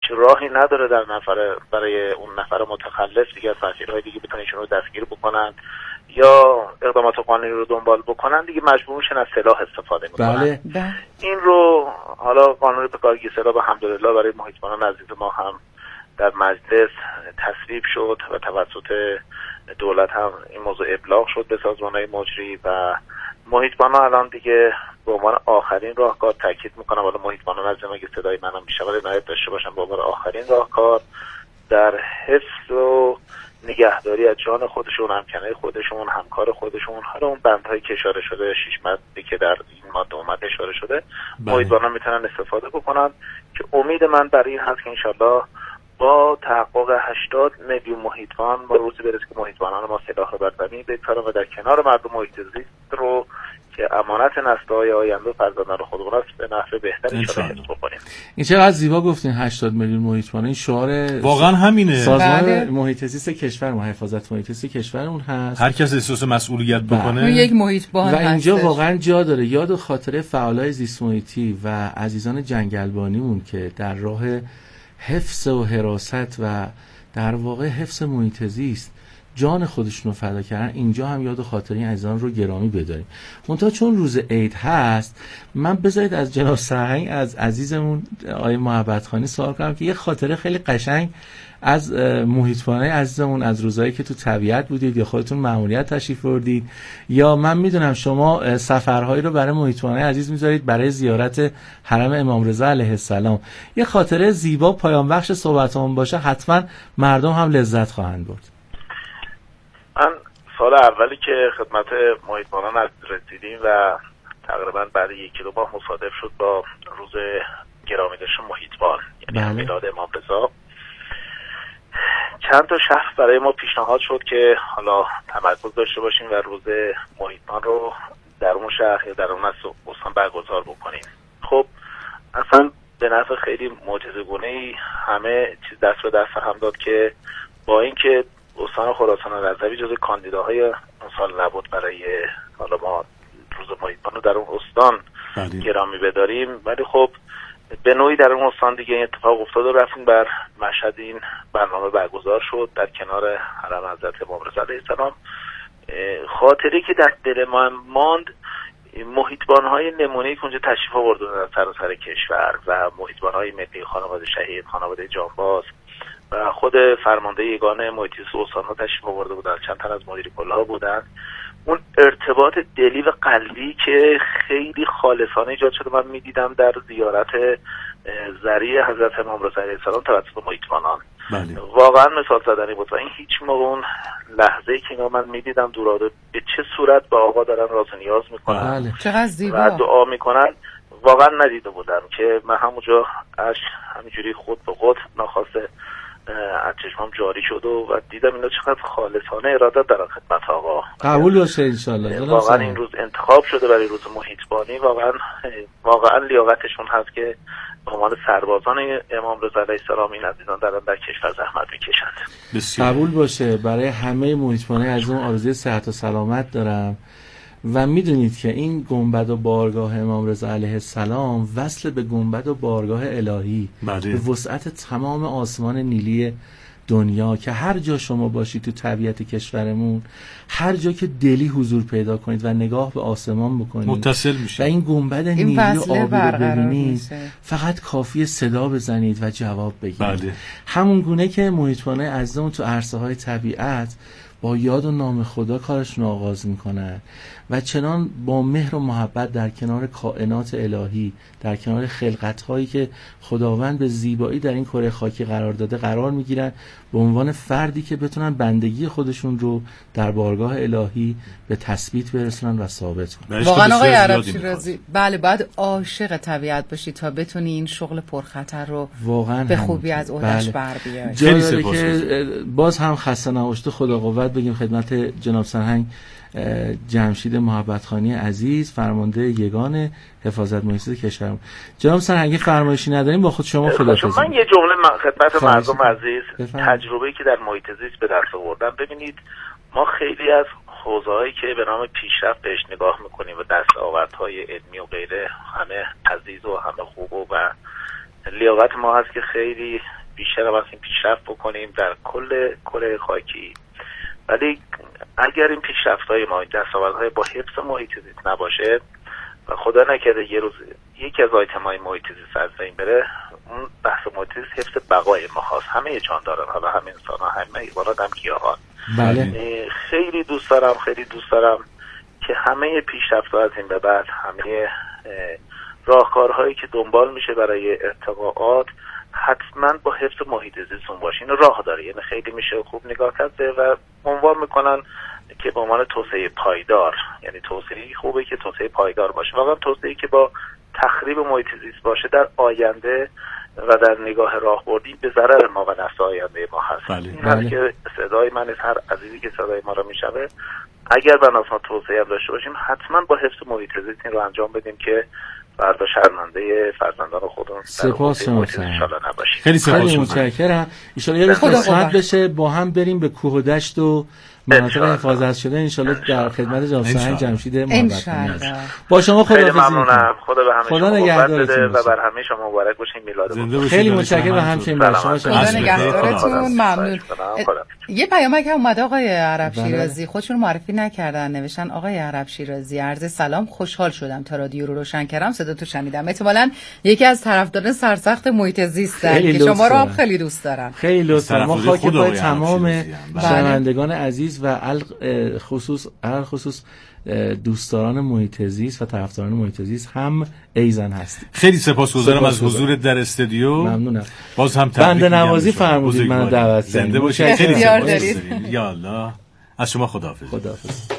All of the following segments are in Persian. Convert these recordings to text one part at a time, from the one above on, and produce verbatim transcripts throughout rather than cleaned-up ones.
راهی نداره در نفر برای اون نفر متخلف دیگه مسیرهای دیگه بتونن ایشون رو دستگیر بکنن یا اقدامات قانونی رو دنبال بکنن، دیگه مجبور میشن از سلاح استفاده میکنن. بله. این رو حالا قانون به کارگیری سلاح به الحمدلله برای محیطبانان عزیز ما هم در مجلس تصویب شد و توسط دولت هم این موضوع ابلاغ شد به سازمان‌های مجری و محیطبانان الان دیگه به عنوان آخرین راهکار، تاکید میکنم حالا محیطبانان از اگه صدای منم بیشتر عنایت داشته باشن، به عنوان آخرین راهکار در حفظ و نگهداری از جان خودشون، همکنای خودشون، همکار خودشون، حالا اون بندهایی که اشاره شده، شش ماده‌ای که در این ماده اومده اشاره شده، محیطبانان میتونن استفاده بکنن که امید من برای این هست که انشالله با تحقق هشتاد میلیون محیطبان ما روزی برسه که محیطبانان ما سلاح رو بر زمین بگذارن و در کنار مردم محیط زیست رو که امانت نسل‌های آینده فرزندان خودمون است به نحو بهتری انشالله حفظ بکنیم. این چقدر زیبا گفتین هشتاد میلیون محیطبان. این شعار واقعا همینه. سازمان بله. محیط زیست کشور ما، حفاظت محیط زیست کشورمون هست. هر کس احساس مسئولیت بکنه یک محیطبان و هستش. اینجا واقعا جا داره یاد و خاطره فعالای زیست محیطی و عزیزان جنگلبانیمون که در راه حفظ و حراست و در واقع حفظ محیط زیست جان خودشون رو فدا کردن. اینجا هم یاد و خاطره این عزیزان رو گرامی بداریم. منتها چون روز عید هست، من بذارید از جناب سرهنگ از عزیزمون آقای محبت خانی سوال کنم که یه خاطره خیلی قشنگ از محیطبانای عزیزمون از روزایی که تو طبیعت بودید یا خودتون مأموریت تشریف بردید، یا من میدونم شما سفرهایی رو برای محیطبانای عزیز میذارید برای زیارت حرم امام رضا علیه السلام، یه خاطره زیبا پایان بخش صحبتمون باشه، حتما مردم هم لذت خواهند برد. من سال اولی که خدمت محیطبانان رسیدیم و تقریبا بعد یکی دو ماه مصادف شد با روز گرامیداشت محیطبان، یعنی میلاد امام رضا، چند تا شهر برای ما پیشنهاد شد که حالا تمرکز داشته باشیم و روز محیطبان رو در اون شهر یا در اون استان برگزار بکنیم. خب اصلا به نفع خیلی معجزه‌گونه‌ای همه چیز دست به دست هم داد که با اینکه استان خراسان رضوی جزو کاندیداهای اون سال نبود برای حالا ما روز محیطبان رو در اون استان بله. گرامی بداریم، ولی خب به نوعی در اون استان دیگه این اتفاق افتاد و رفتیم بر مشهد. این برنامه برگزار شد در کنار حرم حضرت امام رضا علیه السلام. خاطری که در دل ما ماند، محیطبان‌های نمونه‌ای که اونجا تشریف آوردن در سراسر کشور و محیطبان‌های ملی، خانواده شهید، خانواده جانباز و خود فرمانده یگانه محیط زیست استان‌ها تشریف آورده بودن، چند تن از مدیر کل‌ها بودن. اون ارتباط دلی و قلبی که خیلی خالصانه ایجاد شده من می‌دیدم در زیارت ذریع حضرت امام رضا علیه السلام توسط محیطبانان. بله. واقعا مثال زدنی بود و این هیچ موقع اون لحظه‌ای که اینا من می‌دیدم دورادو به چه صورت با آقا دارن راز و نیاز می‌کنن بله. چقدر زیبا و دعا می‌کنن، واقعا ندیده بودم که من همونجا اش همینجوری خود به خود ناخواسته از چشمام جاری شد و, و دیدم اینا چقدر خالصانه ارادت دارن خدمت آقا. قبول باشه انشالله. واقعا این روز انتخاب شده برای روز محیطبانی، واقعا واقعا لیاقتشون هست که به عنوان سربازان امام رضا علیه السلام این عزیزان دارن در کشور زحمت میکشند. قبول باشه. برای همه محیطبانای عزیزم آرزوی صحت و سلامت دارم و میدونید که این گنبد و بارگاه امام رضا علیه السلام وصل به گنبد و بارگاه الهی بله. به وسعت تمام آسمان نیلی دنیا که هر جا شما باشید تو طبیعت کشورمون، هر جا که دلی حضور پیدا کنید و نگاه به آسمان بکنید متصل میشه و این گنبد نیلی و آبی رو ببینید، فقط کافیه صدا بزنید و جواب بگیرید. بله. همون گونه که محیطبانای عزیزمون تو عرصه های طبیعت با یاد و نام خدا کارشون آغاز میکنن و چنان با مهر و محبت در کنار کائنات الهی، در کنار خلقت‌هایی که خداوند به زیبایی در این کره خاکی قرار داده قرار میگیرن، به عنوان فردی که بتونن بندگی خودشون رو در بارگاه الهی به تثبیت برسونن و ثابت کنن. واقعا آقای عرب شیرازی بله باید عاشق طبیعت باشی تا بتونی این شغل پرخطر رو واقعا به خوبی از عهده‌اش بر بیاری. جالبه که باز هم خسته نباشید خدا قوت بگیم خدمت جناب سرهنگ جمشید محبت خانی عزیز، فرمانده یگان حفاظت محیط زیست کشورمون. جناب سرهنگ فرمایشی نداریم، با خود شما خداحافظی. من یه جمله خدمت مردم عزیز، تجربه‌ای که در محیط زیست به دست آوردم، ببینید ما خیلی از حوزه‌هایی که به نام پیشرفت بهش نگاه می‌کنیم و دستاوردهای علمی و غیره همه عزیز و همه خوب و لیاقت ما هست که خیلی بیشتر هم هستیم پیشرفت بکنیم در کل کره خاکی، ولی اگر این پیشرفت‌های ما، این دستاوردهای با حفظ محیط زیست نباشه و خدا نکرده یه روز یکی از آیتم‌های محیط زیست از بین بره، اون بحث محیط زیست حفظ بقای ما هست، همه جانداران، حالا همه انسان‌ها، همه حیوانات، هم گیاهان. بله. خیلی دوست دارم خیلی دوست دارم که همه پیشرفت‌ها از این به بعد، همه راهکارهایی که دنبال میشه برای ارتقاءات حتما با حفظ محیط زیستون باشه. این راه داره، یعنی خیلی میشه خوب نگاه کرد و عنوان میکنن که به عنوان توسعه پایدار، یعنی توسعه خوبه که توسعه پایدار باشه. واقعا توسعه‌ای که با تخریب محیط زیست باشه در آینده و در نگاه راهبردی به ضرر ما و نسل آینده ما هست. بله. این هست که صدای من، هر عزیزی که صدای ما رو میشنوه، اگر بناس ما توسعه هم داشته باشیم حتما با حفظ محیط زیست این رو انجام بدیم که فردا شرمنده فرزندان خودمون سپاس نباشیم. خیلی سپاس متشکرم. ان شاء الله یه قسمت بشه با هم بریم به کوه و دشت و مناطق حفاظت شده، ان شاء الله در خدمت جناب سهند جمشید محبت با شما. خداحافظی. خیلی ممنونم. خدا به همه خدا نگهدارتون و بر همه شما مبارک باشه میلاد. خیلی متشکرم و همچنین بر شما. خدا نگهدارتون. ممنون. یه پیامک هم اومده آقای عرب شیرازی، خودشون معرفی نکردن، نوشتن آقای عرب شیرازی عرض سلام، خوشحال شدم تا رادیو رو روشن کردم، صدا تو شنیدم. احتمالاً یکی از طرفداران سرسخت محیط زیستن که شما رو هم خیلی دوست دارن. خیلی لطف دارم. ما خاک پای تمام شنوندگان عزیز و خصوص هر خصوص دوستداران محیط زیست و طرفداران محیط زیست هم ایزن هست. خیلی سپاسگزارم از حضورت در استودیو. ممنونم. باز هم بنده نوازی فرمودید منو دعوت کردید. زنده باشید. خیلی سپاسگزارم. یا الله. از شما خداحافظ. خداحافظ.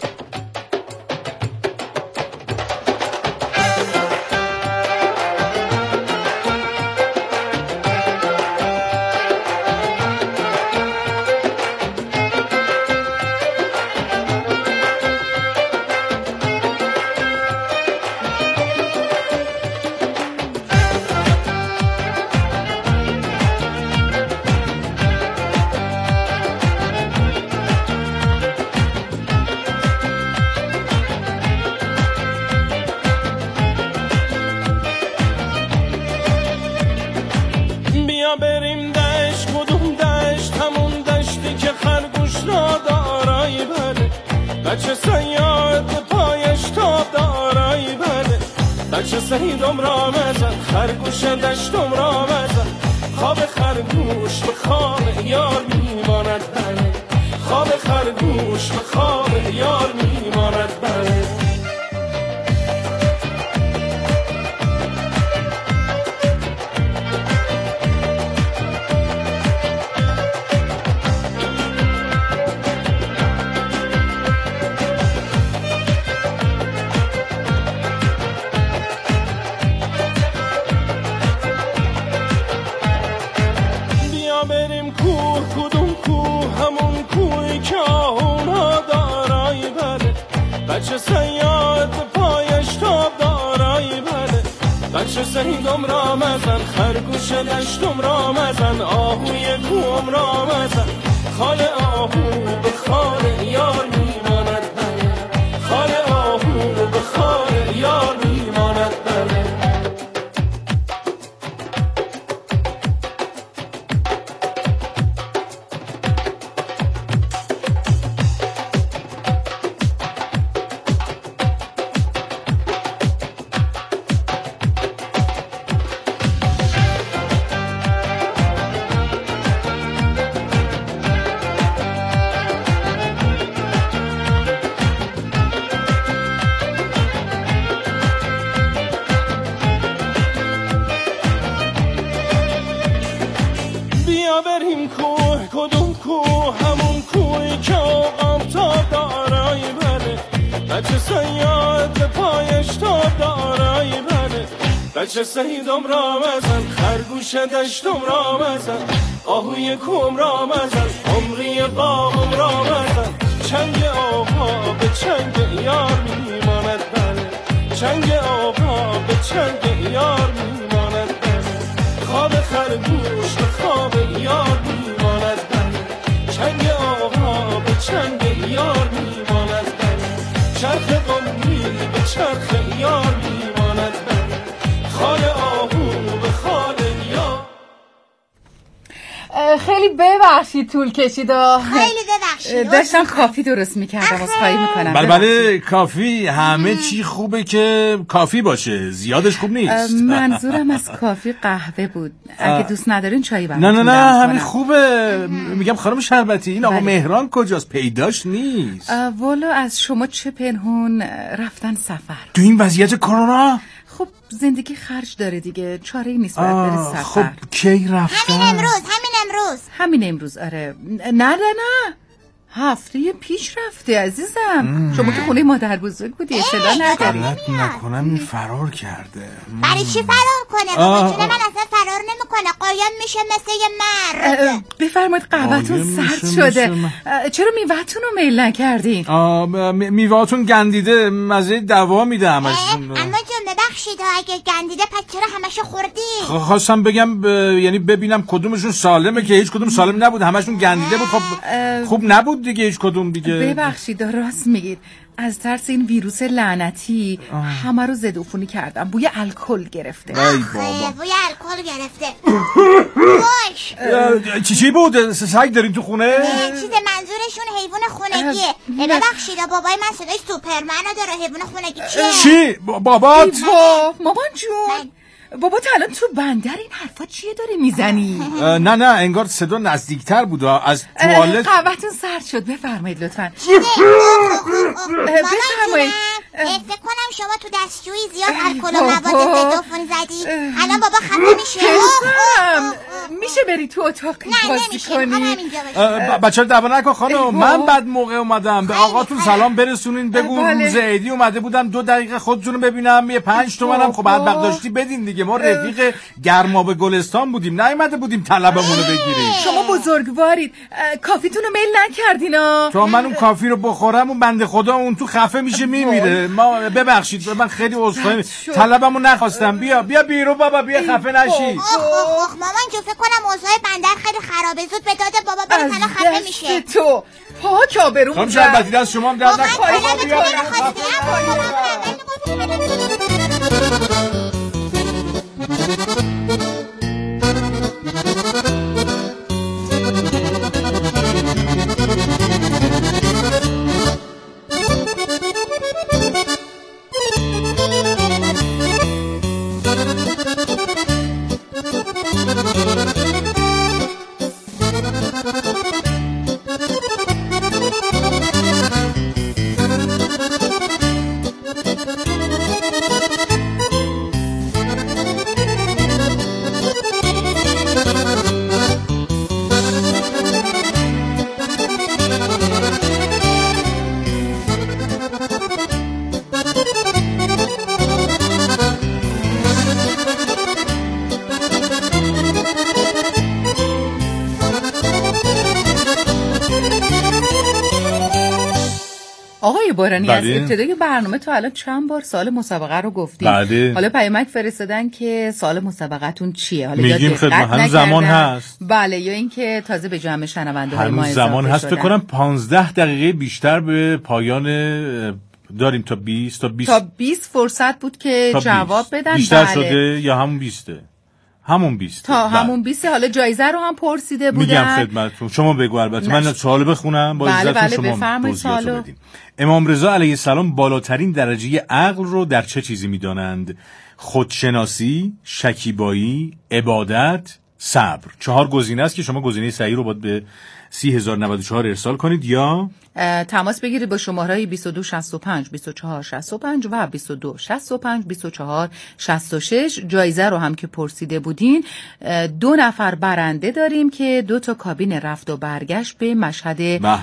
بچه سهیدم را مزن، خرگوش دشتم را مزن، آهوی کم را مزن، عمری باغم را مزن. چنگ آقا به چنگ یار میماند بله، چنگ آقا به چنگ یار میماند بله، خواب خرگوش به خواب یار میماند بله، چنگ آقا به چنگ یار میماند بله، چرخ قمری به چرخ یار میماند بله، خال آهو به خال خیلی ببخشید طول کشید و خیلی ببخشید داشتم کافی درست میکردم از خواهی میکنم. بله بله کافی همه چی خوبه که کافی باشه، زیادش خوب نیست. منظورم از کافی قهوه بود، اگه دوست ندارین چایی براتون نه نه دم نه همین کنم. خوبه. میگم خانم شربتی این آقا مهران کجاست؟ پیداش نیست. والا از شما چه پنهون رفتن سفر تو این وضعیت کرونا؟ خب زندگی خرج داره دیگه، چاره‌ای نیست باید بره سفر. خب کی رفتن؟ همین امروز همین امروز همین امروز. آره نه نه نه هفته پیش رفته عزیزم. ام. شما که خونه مادر بزرگ بودی اطلاع نداری؟ غلط نکنم این فرار کرده. برای چی فرار کنه؟ بابا جون من اصلا فرار نمیکنه، قایم میشه مثل یه مرد. بفرمایید قهوه‌تون سرد شده. چرا میوه‌تون رو میل نکردین؟ میوه‌تون گندیده، مزه دوا میده همشون. اما جون ببخشید اگه گندیده پس چرا همشو خوردی؟ خواستم بگم ب... یعنی ببینم کدومشون سالمه که هیچ کدوم سالم نبود، همشون گندیده بود. خب خوب نبود دیگه هیچ کدوم دیگه. ببخشید راست میگید، از ترس این ویروس لعنتی همه رو ضد عفونی کردم. بوی الکل گرفته. ای بابا بوی الکل گرفته. باش چی چی بود؟ سگ دارین تو خونه؟ چیز منظورشون حیوان خونگیه. ببخشید بابای من صدای سوپرمن رو داره. حیوان خونگی چیه؟ چی؟ بابات؟ مامان جون بابا تا الان تو بندر این حرفا چیه داری میزنی؟ نه نه انگار صدا نزدیکتر بود از توالت. قهوه‌تون سرد شد بفرمایید لطفاً. بفرمایید. فکر کنم شما تو دستشویی زیاد الکل و مواد ضد عفونی زدی. الان بابا خفه میشه. میشه بری تو اتاق بازی کنی؟ بچه‌ها دعوا نکن خانم، من بعد موقع اومدم. به آقاتون سلام برسونین، بگو روز عیدی اومده بودم دو دقیقه خودتون رو ببینم، یه پنج تومنم خب بعد برداشتی بدین دیگه. ما رفیق گرماب گلستان بودیم، نیومده بودیم طلبمون رو بگیریم. شما بزرگوارید، کافیتون رو میل نکردینا. تو من اون کافی رو بخورم اون بنده خدا اون تو خفه میشه میمیره. ما ببخشید من خیلی عذرخواهی، طلبمو نخواستم. بیا بیا بیرون بابا، بیا خفه نشی. اخ اخ مامان جو فکر کنم اوضاع بندر خیلی خرابه، زود به داد بابا بریم الان خفه میشه. تو پاک آبرو خانم شربتی دست شما هم درد نکنه. آقای بارانی از ابتدای برنامه تو الان چند بار سال مسابقه رو گفتیم. بله. حالا پیامک فرستادن که سال مسابقه‌تون چیه؟ حالا میگیم خدمت هنوز زمان هست. بله یا اینکه تازه به جمع شنونده‌های ما اضافه زمان هست. فکر کنم پانزده دقیقه بیشتر به پایان داریم تا بیست تا بیست تا بیست فرصت بود که جواب بدن. بیشتر بله. شده یا همون بیسته؟ همون بیست تا بله. همون بیست. حالا جایزه رو هم پرسیده بودن. میگم خدمتتون، شما بگو. البته من سوال بخونم با بله اجازهتون. بله شما توضیحاتو بدین. امام رضا علیه السلام بالاترین درجه عقل رو در چه چیزی میدانند؟ خودشناسی، شکیبایی، عبادت، صبر. چهار گزینه است که شما گزینه صحیح رو باید به سی هزار و نود و چهار ارسال کنید یا تماس بگیرید با شماره‌های بیست و دو شصت و پنج بیست و چهار شصت و پنج و بیست و دو شصت و پنج بیست و چهار شصت و شش. جایزه رو هم که پرسیده بودین، دو نفر برنده داریم که دو تا کابین رفت و برگشت به مشهد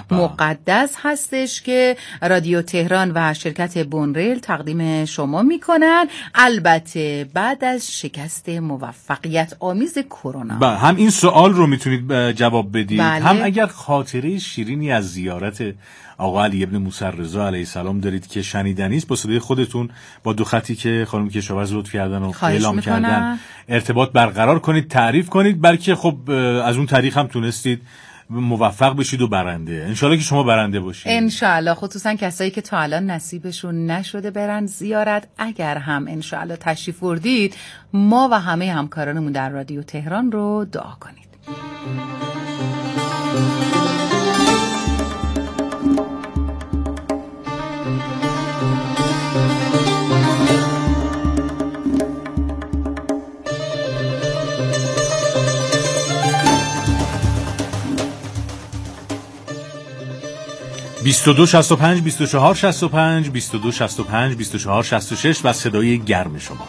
مقدس هستش که رادیو تهران و شرکت بونریل تقدیم شما میکنن، البته بعد از شکست موفقیت آمیز کرونا. با هم این سوال رو میتونید جواب بدید. بله. هم اگر خاطره شیرینی از زیارت آقا علی ابن موسی رضا علیه السلام دارید که شنیدنی است، با صدای خودتون با دو خطی که خانم کشاورز لطف کردن و اعلام کردن ارتباط برقرار کنید، تعریف کنید، بلکه خب از اون طریق هم تونستید موفق بشید و برنده. انشالله که شما برنده باشید. انشالله، خصوصا کسایی که تا الان نصیبشون نشده برن زیارت. اگر هم انشالله تشریف بردید، ما و همه همکارانمون در رادیو تهران رو دعا کنید. بیست و دو شصت و پنج بیست و چهار شصت و پنج بیست و دو شصت و پنج بیست و چهار شصت و شش و صدای گرم شما.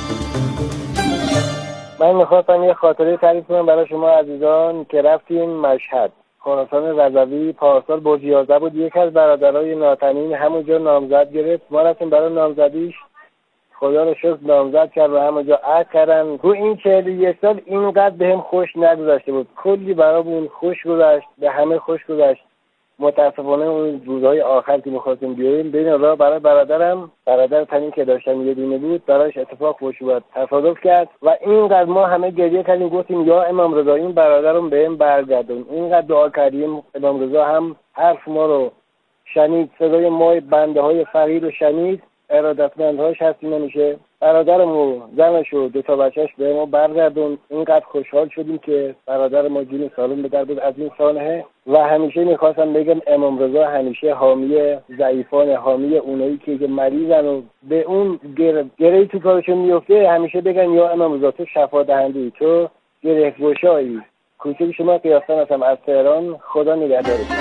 من میخواستم یه خاطره تعریف کنم برای شما عزیزان که رفتیم مشهد. خراسان رضوی پارسال برج یازده بود. یک از برادرای ناتنین همونجا نامزد گرفت. ما رفتیم برای نامزدیش. خدا رو شکر نامزد کرد و همونجا عقد کردن. تو این چهل و یک سال اینقدر بهم خوش نگذشته بود. کلی برامون خوش گذشت، به همه خوش گذشت. متاسفانه اون روزهای آخر که می‌خواستیم بیاییم بین راه برای برادرم، برادر تنین که داشتم یه دونه بود، براش اتفاق خوش بود تصادف کرد و اینقدر ما همه گریه کردیم، گفتیم یا امام رضا این برادرم بهم برگردون. اینقدر دعا کردیم، امام رضا هم حرف ما رو شنید، صدای ما بنده های فقیر رو شنید. ارادتمندهاش هستی نمیشه. برادرم و زنش و دو تا بچهش به ما برگردون. اینقدر خوشحال شدیم که برادر ما جون سالم به در بود از این سانحه. و همیشه میخواستم بگم امام رضا همیشه حامی ضعیفان، حامی اونایی که مریضن و به اون گره تو کارشون میفته، همیشه بگن یا امام رضا تو شفا دهنده، تو گره گشایی. کوچه شما قیاسان هستم از تهران. خدا نگهدارتون.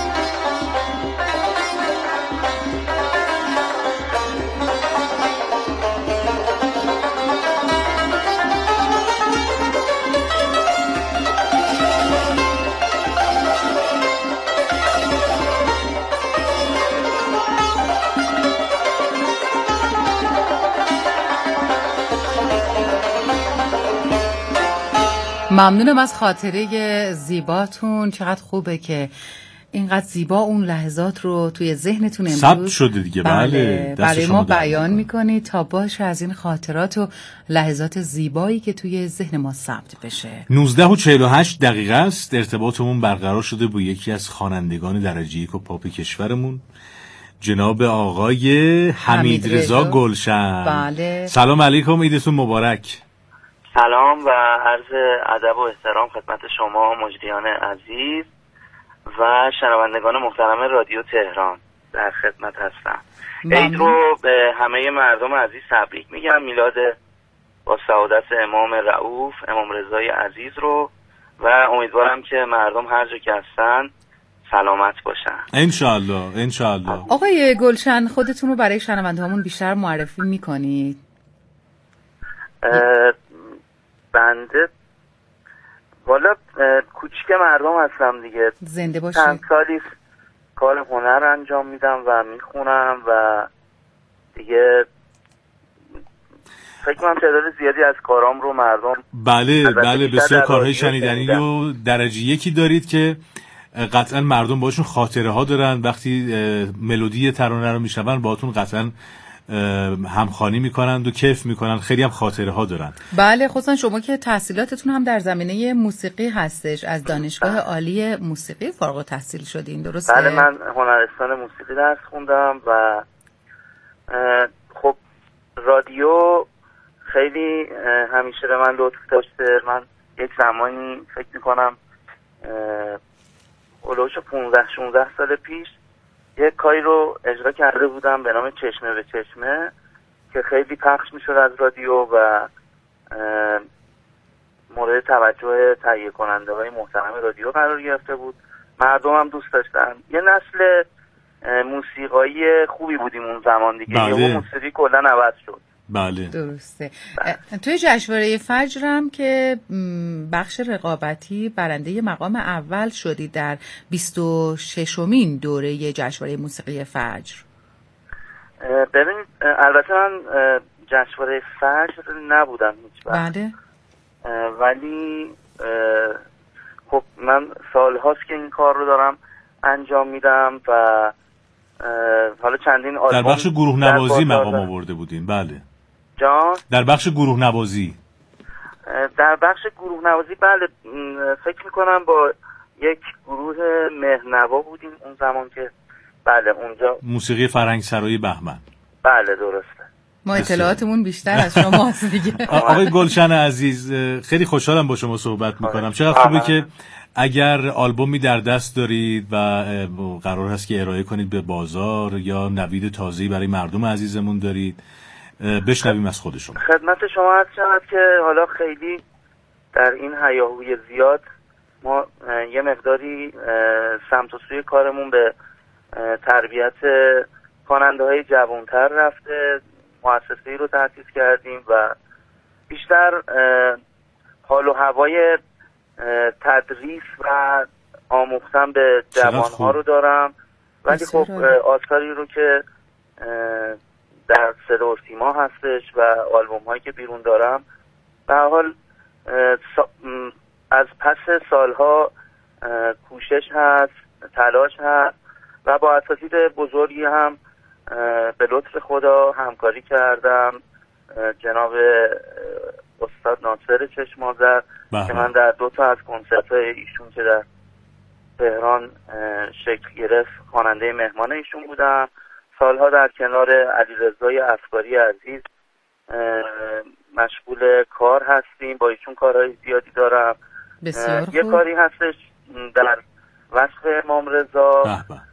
ممنونم از خاطره زیباتون. چقدر خوبه که اینقدر زیبا اون لحظات رو توی ذهنتون امروز ثبت شده دیگه. بله, بله برای ما بیان میکنید تا باشه از این خاطرات و لحظات زیبایی که توی ذهن ما ثبت بشه. نوزده و چهل و هشت دقیقه است. ارتباطمون برقرار شده با یکی از خوانندگان درجه یک و پاپ کشورمون، جناب آقای حمید رضا گلشن. بله. سلام علیکم، عیدتون مبارک. سلام و عرض ادب و احترام خدمت شما مجریان عزیز و شنوندگان محترم رادیو تهران. در خدمت هستم. عید رو به همه مردم عزیز تبریک میگم. میلاد با سعادت امام رؤوف امام رضای عزیز رو و امیدوارم که مردم هر جا که هستن سلامت باشن انشالله. انشالله. آقای گلشن خودتون رو برای شنوندهامون بیشتر معرفی میکنید؟ بنده والا کوچیک مردم هستم دیگه. زنده باشید. چند سالی کار هنر انجام میدم و میخونم و دیگه فکر کنم تعداد زیادی از کارام رو مردم بله بله بسیار کارهای شنیدنی و درجه یکی دارید که قطعا مردم باشون خاطره ها دارن. وقتی ملودی ترانه رو میشنون باهاتون قطعا همخوانی میکنند و کیف میکنن. خیلی هم خاطره ها دارن. بله خصوصا شما که تحصیلاتتون هم در زمینه موسیقی هستش، از دانشگاه عالی موسیقی فارغ التحصیل شدین درسته؟ بله من هنرستان موسیقی درس خوندم و خب رادیو خیلی همیشه به من لطف داشته. من یک زمانی فکر میکنم اولوش پونزده شونزده سال پیش یک کاری رو اجرا کرده بودم به نام چشمه به چشمه که خیلی پخش میشد از رادیو و مورد توجه تهیه کننده های محترم رادیو قرار گرفته بود. مردم هم دوست داشتن. یه نسل موسیقایی خوبی بودیم اون زمان دیگه. بله. یه موسیقی کلا عوض شد. بله درسته. بله. توی جشنواره فجر هم که بخش رقابتی برنده مقام اول شدی در بیست و ششمین دوره جشنواره موسیقی فجر. ببینید البته من جشنواره فجر نبودم هیچ وقت. بله. ولی خب من سالهاست که این کار رو دارم انجام میدم و حالا چندین آلبوم در بخش گروه نوازی مقام آورده بودیم. بله جان؟ در بخش گروه نوازی. در بخش گروه نوازی بله فکر میکنم با یک گروه مهنوا بودیم اون زمان که بله اونجا موسیقی فرهنگسرای بهمن. بله درسته. ما اطلاعاتمون بیشتر از شماست دیگه. آقای گلشن عزیز خیلی خوشحالم با شما صحبت میکنم. چقدر خوبه که اگر آلبومی در دست دارید و قرار هست که ارائه کنید به بازار یا نوید تازه‌ای برای مردم عزیزمون دارید، بشنویم از خود شما. خدمت شما هست شد که حالا خیلی در این هیاهوی زیاد ما یه مقداری سمت و سوی کارمون به تربیت خواننده های جوانتر رفته. مؤسسه‌ای رو تأسیس کردیم و بیشتر حال و هوای تدریس و آموختن به جوانها رو دارم، ولی خب آثاری رو که در صدا و سیما هستش و آلبوم هایی که بیرون دارم به حال از پس سالها کوشش هست، تلاش هست و با اساتید بزرگی هم به لطف خدا همکاری کردم. جناب استاد ناصر چشم‌آذر که من در دو تا از کنسرت‌های ایشون که در تهران شکل گرفت خواننده مهمان ایشون بودم. سالها در کنار علیرضای افکاری عزیز مشغول کار هستیم، با ایشون کارهای زیادی دارم. یه کاری هستش در وصف امام رضا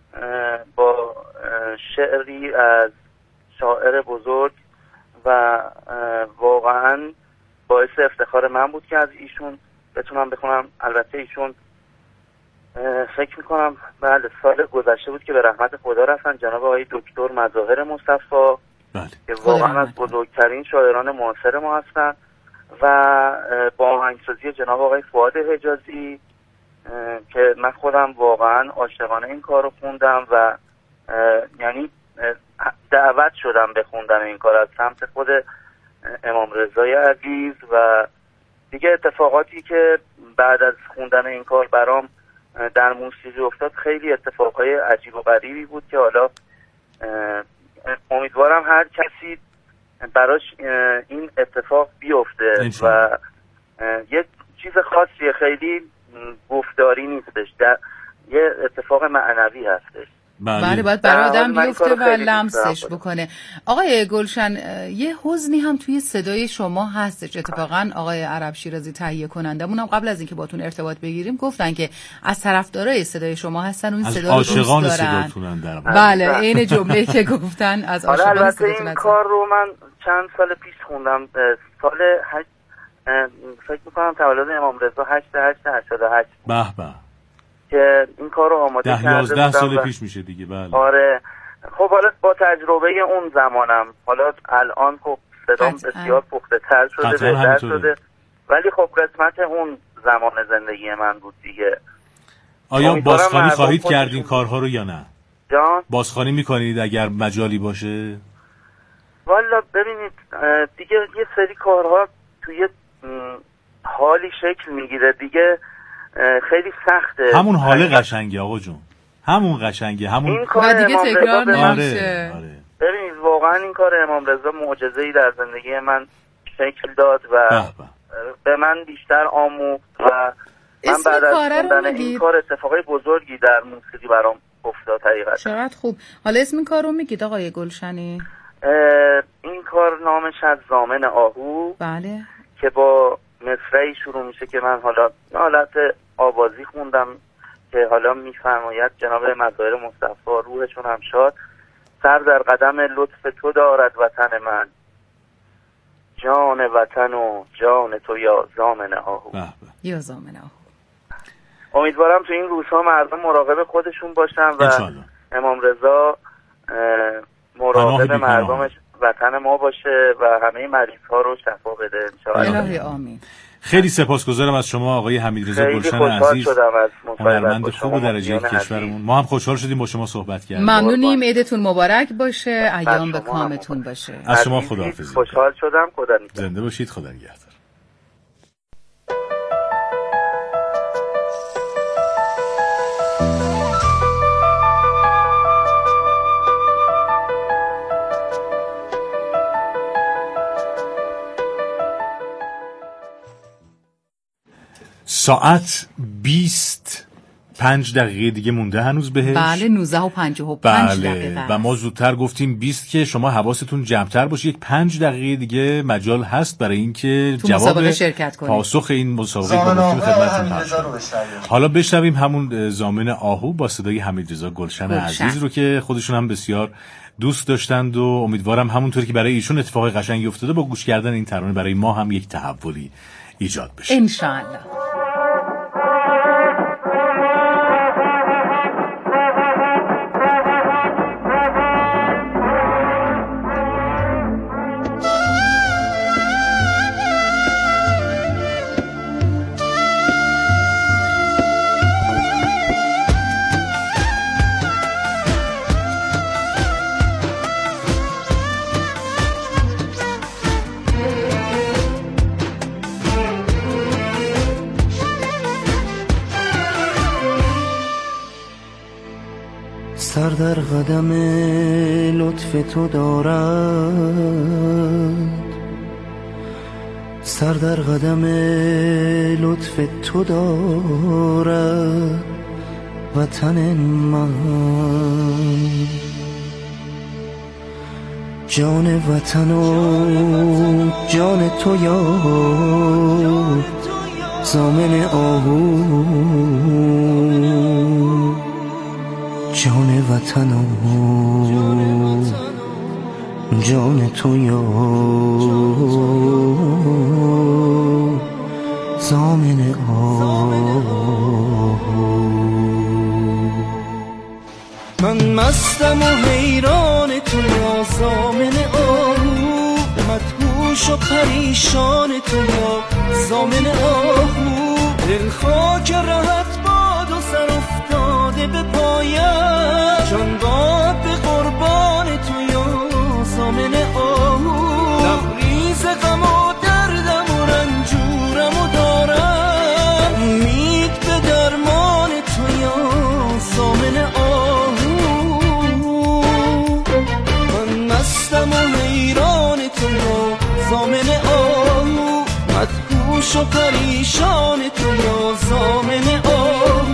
با شعری از شاعر بزرگ و واقعا باعث افتخار من بود که از ایشون بتونم بخونم. البته ایشون فکر میکنم بله سال گذشته بود که به رحمت خدا رفتن، جناب آقای دکتر مظاهر مصطفی که واقعا از بزرگترین شاعران معاصر ما هستن و با آهنگسازی جناب آقای فؤاد حجازی که من خودم واقعا عاشقانه این کار رو خوندم و یعنی دعوت شدم به خوندن این کار از سمت خود امام رضای عزیز و دیگه اتفاقاتی که بعد از خوندن این کار برام در موسیقی افتاد خیلی اتفاقای عجیب و غریبی بود که حالا امیدوارم هر کسی براش این اتفاق بیفته و یه چیز خاصیه، خیلی گفتاری نیستش، در یه اتفاق معنوی هستش. بله باید برای آدم بیفته و لمسش بکنه. آقای گلشن یه حزنی هم توی صدای شما هستش. اتفاقا آقای عرب شیرازی تهیه کنندمون هم قبل از اینکه باتون ارتباط بگیریم گفتن که از طرفدارای صدای شما هستن، اون صدا رو دوست دارن. بله این جمله‌ای که گفتن از عاشقان صداتون. این کار رو من چند سال پیش خوندم، سال هشت فکر می‌کنم تولد امام رضا هشت هشت هشتاد و هشت. به به. که این کار رو آماده کرده ده یازده سال پیش میشه دیگه. بله. آره خب حالا با تجربه اون زمانم حالا الان خب صدام بسیار پخته تر شده، بهتر شده، ولی خب قسمت اون زمان زندگی من بود دیگه. آیا بازخوانی خواهید کرد این کارها رو یا نه؟ جان؟ بازخوانی میکنید اگر مجالی باشه؟ والا ببینید دیگه یه سری کارها توی حالی شکل میگیره دیگه، خیلی سخته. همون حاله قشنگه آقا جون، همون قشنگه، همون این کار دیگه تکرار نمیشه. آره. ببینید واقعا این کار امام رضا معجزه‌ای در زندگی من شکل داد و بح بح. به من بیشتر آموخت و من بعد از خوندن این کار اتفاقای بزرگی در موسیقی برام افتاد حقیقتا. چقدر خوب. حالا اسم این کار رو میگید آقای گلشنی؟ این کار نامش از ضامن آهو. بله. که با مصرعی شروع میشه که من حالا حالت آوازی خوندم که حالا میفرماید جناب مظاهر مصطفی روحشون هم شاد، سر در قدم لطف تو دارد وطن من، جان وطن و جان تو یا ضامن آهو. یا ضامن آهو. امیدوارم تو این روزها مردم مراقب خودشون باشن و امام رضا مراقب مردمش وطن ما باشه و همه مریض ها رو شفا بده انشاءالله. الهی آمین. خیلی سپاسگزارم از شما آقای حمیدرضا گلشن عزیز، هنرمند خوب درجه کشورمون. ما هم خوشحال شدیم با شما صحبت کردیم. ممنونیم، عیدتون مبارک باشه، ایام به کامتون باشه. از شما خداحافظی. خوشحال شدم، خدا نگهدار. زنده باشید، خدا نگهدار. ساعت بیست پنج دقیقه دیگه مونده هنوز بهش. بله نوزده و پنجاه و پنج دقیقه و ما زودتر گفتیم بیست که شما حواستون جمع‌تر باشه. یک پنج دقیقه دیگه مجال هست برای اینکه جواب شرکت کنید. پاسخ این مسابقه رو گفتیم خدمتتون پخش کنیم. حالا بشنویم همون ضامن آهو با صدای حمیدرضا گلشن, گلشن عزیز رو که خودشون هم بسیار دوست داشتند و امیدوارم همونطوری که برای ایشون اتفاق قشنگی افتاده با گوش کردن این ترانه برای ما هم یک تحولی ایجاد بشه ان شاء الله. سر در قدم لطف تو دارد، سر در قدم لطف تو دارد وطن من، جان وطن و جان تو یاد ضامن آهو، جان وطن و جان تو یاد ضامن آهو. من مستم و حیران تو یا ضامن آهو، مدهوش و پریشان تو یا ضامن آهو، دل خاک راحت باد و سر افتاده به پایم، جان باد به قربان تو یا ضامن آهو، لبریز غم و دردم و رنجورم و دارم، امید به درمان تو یا ضامن آهو. من مستم و حیران تو یا ضامن آهو، مدهوش و پریشان تو یا ضامن آهو.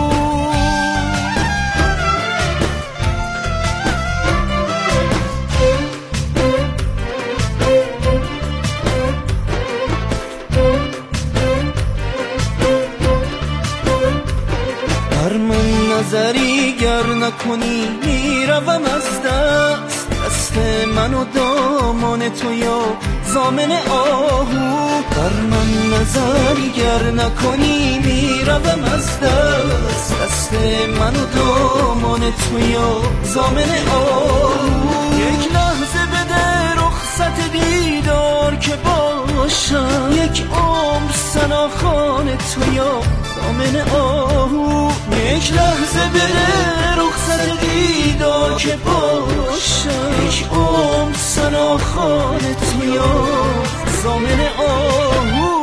هر من نظری گر نکنی میروم از دست، دست من و دامان تو یا ضامن آهو، هر من نظری گر نکنی میروم از دست، دست من و دامان تو یا ضامن آهو. یک لحظه بده رخصت دیدار که باشم، یک عمر سناخان تو یا ضامن آهو، یک لحظه بده رخصت دیدار که باشم، یک عمر سناخان تو یا ضامن آهو.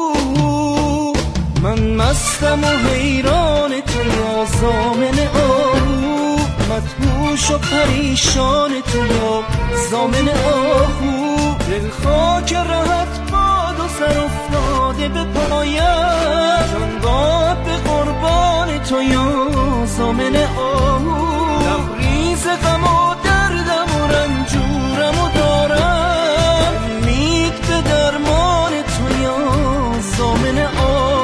من مستم و حیران تو یا ضامن آهو، مدهوش و پریشان تو یا ضامن آهو، دل خاک راحت باد و سر افتاده به پایم، جان باد به قربان تو یا ضامن آهو، لبریز غم و دردم و رنجورم و دارم، امید به درمان تو یا ضامن آهو.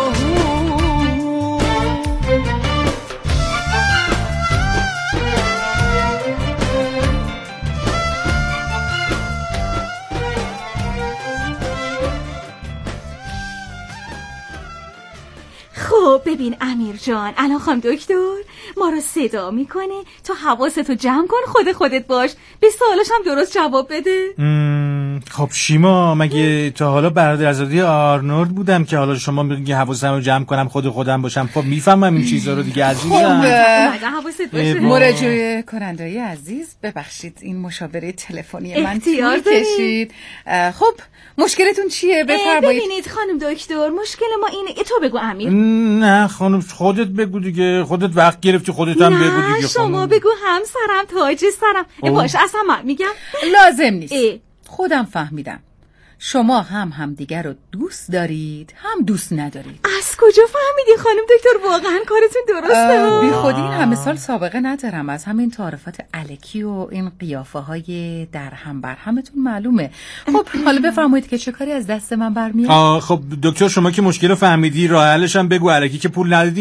خب ببین امیر جان، الان خانم دکتر ما رو صدا میکنه تا حواستو جمع کن، خود خودت باش، به سوالش هم درست جواب بده. خب شیما، مگه تا حالا برادرزاده آرنولد بودم که حالا شما میگی حواسمو جمع کنم خود خودم باشم؟ خب میفهمم این چیزا رو دیگه عزیزم. خب حواست باشه. مراجعه کننده عزیز، ببخشید این مشاوره تلفنی من طول کشید. خب مشکلتون چیه؟ بفرمایید. ببینید خانم دکتر، مشکل ما اینه. تو بگو امیر. نه خانم خودت بگو دیگه، خودت وقت گرفتی، خودت هم بگو دیگه. نه شما بگو، همسرم تاج سرم. باشه اصلا من میگم لازم نیست. اه. خودم فهمیدم شما هم همدیگر رو دوست دارید هم دوست ندارید. از کجا فهمیدی خانم دکتر؟ واقعا کارتون درسته. بی خودی این همه سال سابقه ندارم، از همین تعارفات الکی و این قیافه های در هم بر همتون معلومه. خب حالا بفرمایید که چه کاری از دست من برمیاد. خب دکتر شما که مشکل رو فهمیدی، راه حلش هم بگو. الکی که پول ندیدی